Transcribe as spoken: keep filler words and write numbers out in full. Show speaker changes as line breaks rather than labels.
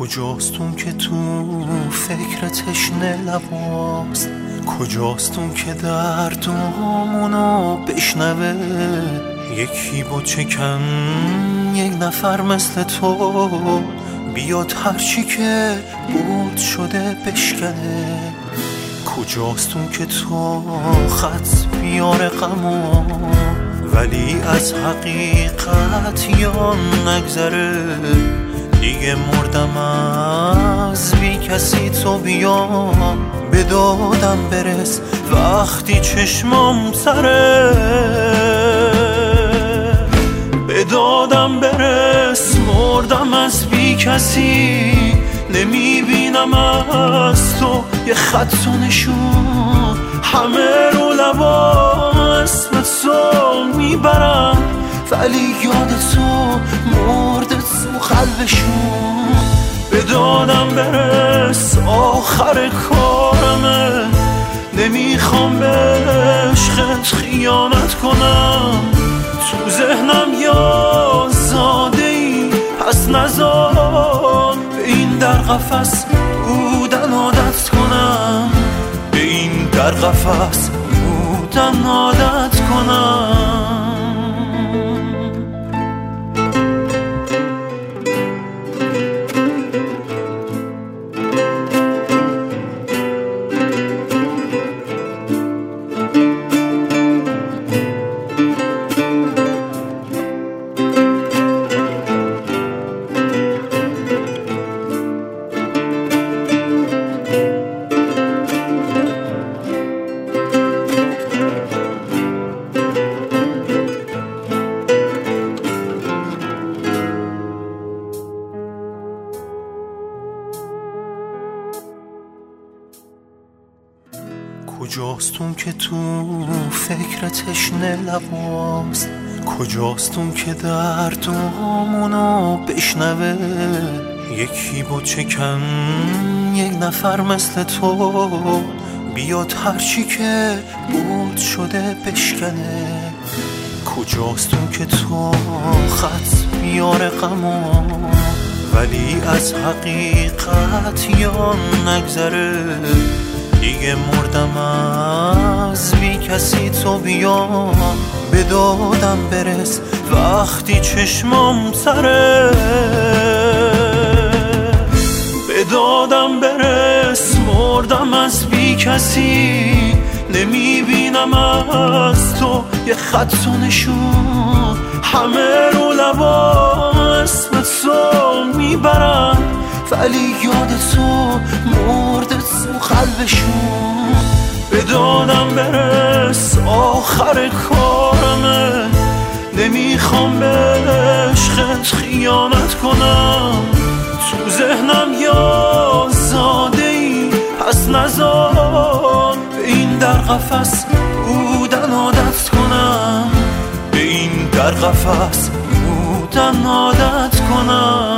کجاست اون که تو فکر تشنه لباست؟ کجاست اون که دردامونو بشنوه؟ یکی با چکن یک نفر مثل تو بیاد هرچی که بود شده بشکنه. کجاست اون که تو خط بیاره غمو ولی از حقیقت یا نگذره؟ دیگه مردم از بی کسی تو بیا به دادم برس وقتی چشمام سره. به دادم برس مردم از بی کسی نمیبینم از تو یه خط و نشون. همه رو لبا اسم تو میبرم ولی یاد تو مرده تو قلبشون. به دادم برس آخر کارمه نمیخوام به عشقت خیانت کنم. تو ذهنم یا زاده ای پس نزار به این در قفس بودن عادت کنم. به این در قفس بودن عادت کنم. کجاست اون که تو فکر تشنه لباست؟ کجاست اون که دردامونو بشنوه؟ یکی با چکن یک نفر مثل تو بیاد هرچی که بود شده بشکنه. کجاست اون که تو خط بیاره غمو ولی از حقیقت یا نگذره؟ دیگه مردم از بی کسی تو بیا به دادم برس وقتی چشمام سره. به دادم برس مردم از بی کسی نمیبینم از تو یه خط و نشون. همه رو لبا اسم تو میبرم ولی یاد تو مرده تو قلبشون. به دادم برس آخر کارمه نمیخوام به عشقت خیانت کنم. تو ذهنم یا زاده ای پس نزار به این در قفس بودن عادت کنم. به این در قفس بودن عادت کنم.